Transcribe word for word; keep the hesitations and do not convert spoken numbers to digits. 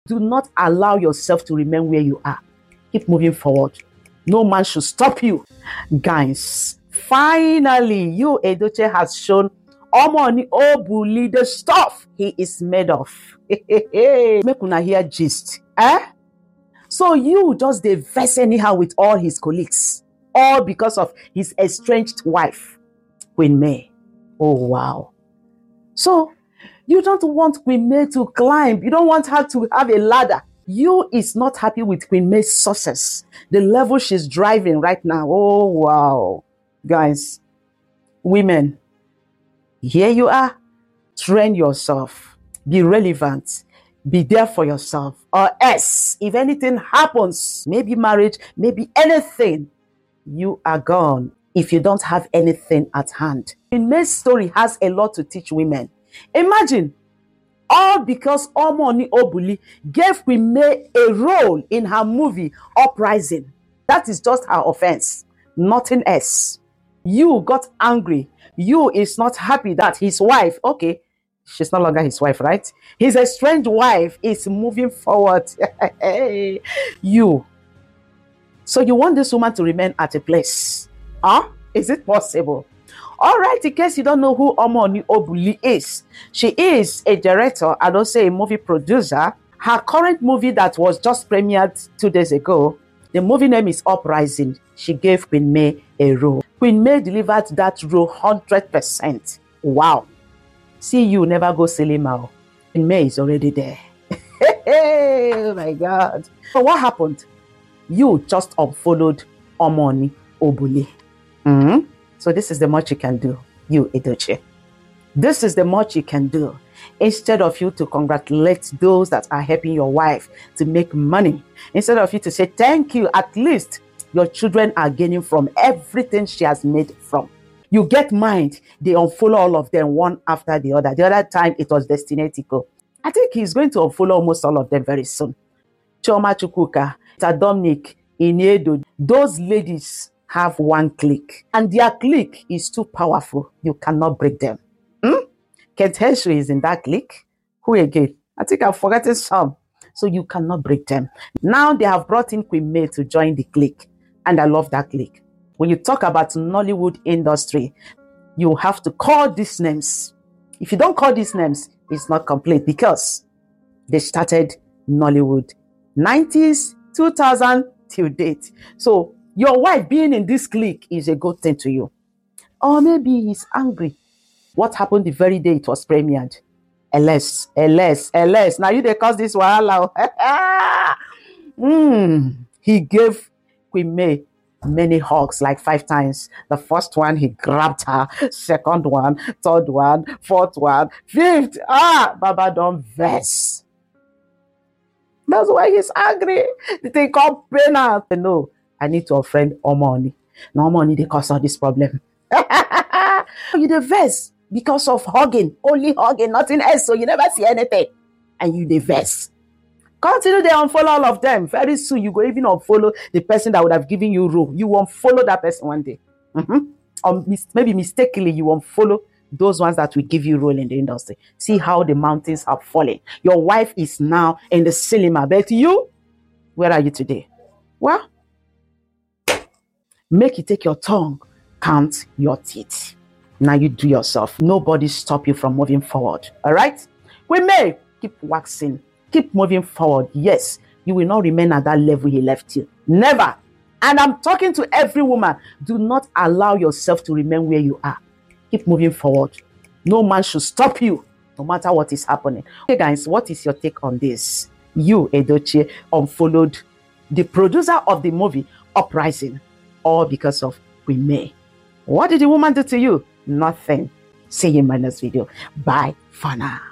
Do not allow yourself to remain where you are. Keep moving forward. No man should stop you. Guys, finally, you Edochie has shown Omoni Obuli the stuff he is made of. Make una hear gist. Eh? So you just dey vex anyhow with all his colleagues. All because of his estranged wife, Queen May. Oh, wow. So you don't want Queen May to climb. You don't want her to have a ladder. You is not happy with Queen May's success. The level she's driving right now. Oh, wow. Guys, women, here you are. Train yourself. Be relevant. Be there for yourself. Or else, if anything happens, maybe marriage, maybe anything, you are gone if you don't have anything at hand. Queen May's story has a lot to teach women. Imagine, all because Omoni Obuli gave Queen May a role in her movie Uprising. That is just her offense, nothing else. You got angry. You is not happy that his wife, okay, she's no longer his wife, right? His estranged wife is moving forward. You. So you want this woman to remain at a place? Huh? Is it possible? All right, in case you don't know who Omoni Obuli is, she is a director and also a movie producer. Her current movie that was just premiered two days ago, the movie name is Uprising. She gave Queen May a role. Queen May delivered that role one hundred percent. Wow. See, you never go cinema. Queen May is already there. Oh my God. So what happened? You just unfollowed Omoni Obuli. Mm-hmm. So this is the much you can do, you Edochie. This is the much you can do. Instead of you to congratulate those that are helping your wife to make money, instead of you to say thank you, at least your children are gaining from everything she has made from. You get mind, they unfollow all of them one after the other. The other time it was Destiny Etiko. I think he's going to unfollow almost all of them very soon. Chioma Chukwuka, Dominic, Iniedo, those ladies have one click, and their click is too powerful. You cannot break them. Hmm? Kent Henry is in that click. Who again? I think I've forgotten some. So you cannot break them. Now they have brought in Queen May to join the clique, and I love that clique. When you talk about Nollywood industry, you have to call these names. If you don't call these names, it's not complete because they started Nollywood nineties, two thousand till date. So your wife being in this clique is a good thing to you. Or maybe he's angry. What happened the very day it was premiered? L S, L S, L S. Now you they cause this wahala. mm. He gave Queen May many hugs, like five times. The first one, he grabbed her. Second one, third one, fourth one, fifth. Ah, Baba don't vex. That's why he's angry. They call pain out. No, I need to offend Omoni. No money, they cause all this problem. You the vex because of hugging, only hugging, nothing else. So you never see anything, and you the vex. Continue, they unfollow all of them. Very soon, you go even unfollow the person that would have given you role. You won't follow that person one day, mm-hmm. Or mis maybe mistakenly you won't follow those ones that will give you role in the industry. See how the mountains are falling. Your wife is now in the cinema, but you, where are you today? Well, make you take your tongue, count your teeth. Now you do yourself. Nobody stop you from moving forward. All right? We may keep waxing, keep moving forward. Yes, you will not remain at that level he left you. Never. And I'm talking to every woman. Do not allow yourself to remain where you are. Keep moving forward. No man should stop you, no matter what is happening. Okay, guys, what is your take on this? You, Edochie, unfollowed the producer of the movie Uprising, all because of Queen May. What did the woman do to you? Nothing. See you in my next video. Bye for now.